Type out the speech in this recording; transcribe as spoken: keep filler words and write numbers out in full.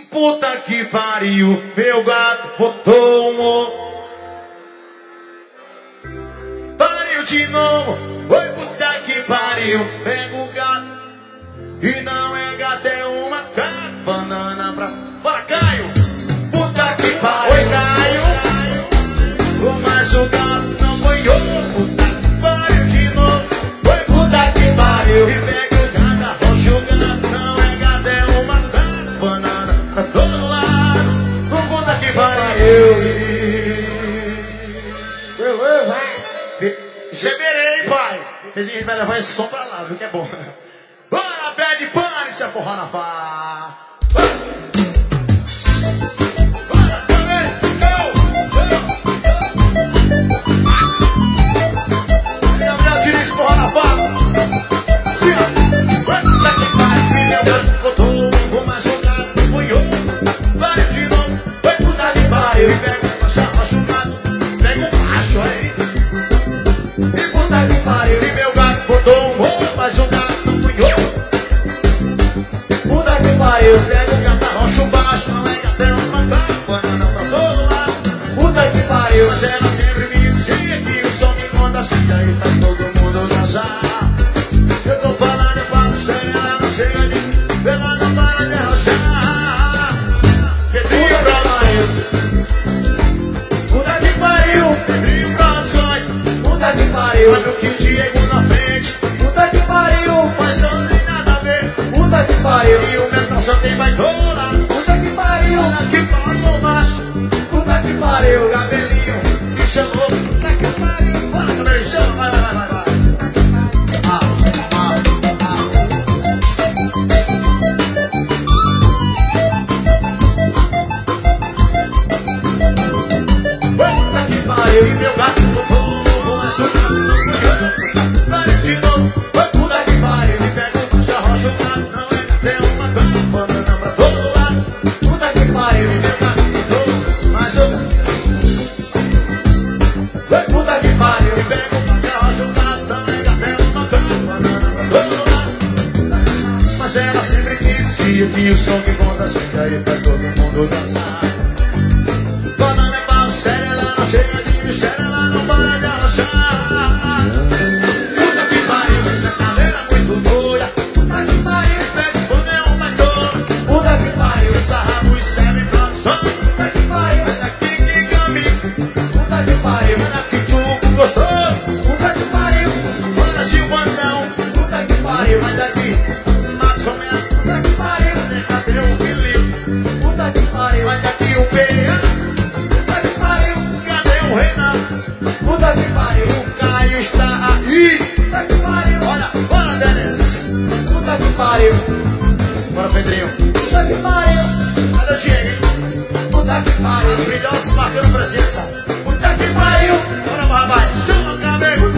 Puta que pariu, meu gato botou um ovo. Pariu de novo, oi puta que pariu, pega o gato. E não é gato, é uma cara, banana pra... Bora, Caio! Puta que pariu, oi Caio. Mas o gato não banhou, puta que pariu de novo. Oi puta que pariu, e pega o gato, arrocha o gato. Não é gato, é uma cara, banana pra todo lado. Puta que pariu. Gemerei, pai. Ele vai levar esse som pra lá, viu que é bom. Bora, pede pane, se aforrar na pá. Bora, também, go, go. Gabriel Diniz, forrar na pá. Sim, ó. Puta que pariu, meu gato botou um mais jogado, punhou. Vai de novo, vai puta que pariu. Pega o macho, macho o gato, pega o macho aí. E puta que pariu, e meu gato botou um ovo, mas o gato não punhou. Puta que pariu, pega o gato, arrocha o baixo, não é gatão, mas vai, banana pra todo lado. Puta que pariu, mas ela sempre me dizia que o som me contagia e faz todo mundo dançar. Eu tô falando, eu falo sério, ela não chega de mim, ela não para de arrochar. Pedrinho Produções. Puta que pariu, Pedrinho Produções. Puta que pariu, olha o que o Diego na frente. Puta que pariu, mas não tem nada a ver. Puta que pariu, e o Metal só tem baitola. Puta que pariu, olha que pau macho. Puta que pariu, cabelinho me chamou. Puta que pariu, bora cabelinho, chama, vai, vai, vai, vai, vai. Ah, ah, ah. Puta que pariu, e meu gato botou um ovo, mas o gato não punhou. Pariu de novo, oi puta que pariu, e pega o macho, arrocha o gato, não é gato, é uma cama, banana pra todo lado. Puta que pariu, e meu gato botou mais o gato. Oi puta que pariu, e pega o macho, arrocha o gato, não é gato, é uma cama, banana pra todo lado. Mas ela sempre me dizia que o som que conta chega aí pra todo mundo dançar. Banana é pau, sério, ela não chega de mim, sério, ela não para de arrochar. Puta que pariu, essa cadeira muito doida. Puta que pariu, pede pano é uma dor. Puta que pariu, essa rabo e serve produção. Puta que pariu, olha aqui que camisa. Puta que pariu, olha que tubo gostoso. Puta que pariu, olha Gilvandão. Puta que pariu, olha aqui Madison mesmo. Puta que pariu, cadê o Felipe? Puta que pariu, olha aqui o P A. Puta que pariu, cadê o Renan? Puta que pariu, o Caio está aí. Puta que pariu, olha, bora Denis. Puta que pariu, bora Pedrinho. Puta que pariu, cadê o Diego, hein? Puta que pariu, os brilhosos marcando presença. Puta que pariu, bora Barrabai, chama o cabelo.